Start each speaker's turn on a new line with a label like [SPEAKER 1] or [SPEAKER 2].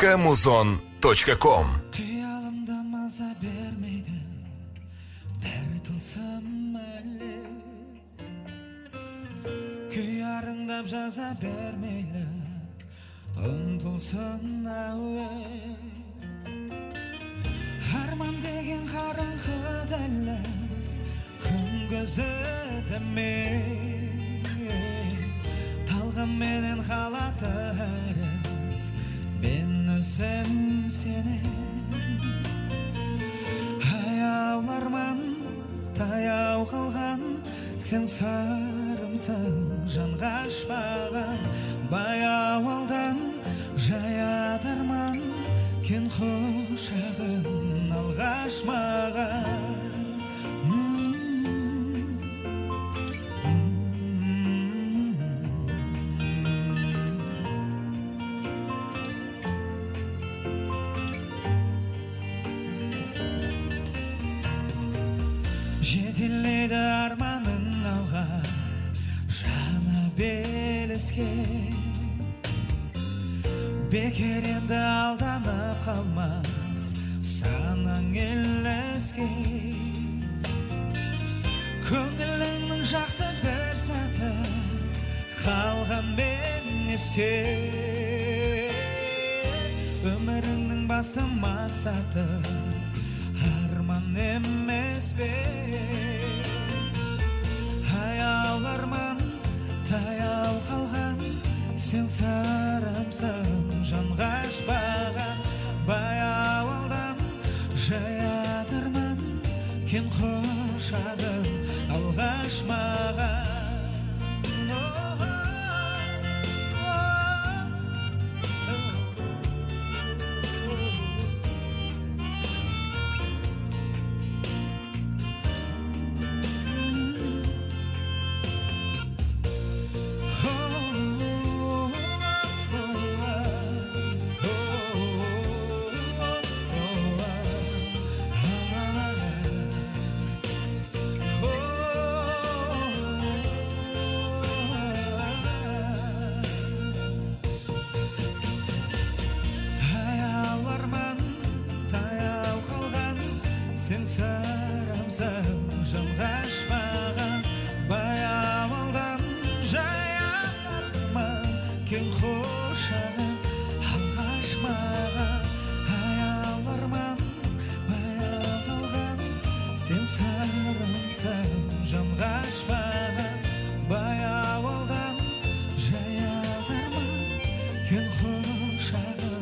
[SPEAKER 1] www.muzon.com.
[SPEAKER 2] Қиялымда маза бермейді бір тылсым әлі, күй арыңдап жаза бермейлі ұмтылсын әуе. Арман деген қараңғы дәліз, күн көзі дәме, талғам менен қала тәріз, мен өзім сені. Аяуларман таяу қалған, сен сарымсың жанға ашпаған, баяу алдан жаятарман, кен құшағын алғаш маған. Жетеледі арманың алға, жаны белеске, бекер енді алданып қалмас санаң елеске. Көңіліңнің жақсы бір сәті қалған мен есте, өміріңнің басты мақсаты арман емес пе? Аяуларман таяу қалған, сен сарымсың жанға ашпаған, баяу алдан жаятарман, кен құшағын алғаш маған. Сен сарымсың жанға ашпаған, баяу алдан жаятарман, кен құшағын алғаш маған. Аяуларман баяу алған, сен сарымсың жанға ашпаған, баяу алдан жаятарман, кен құшағын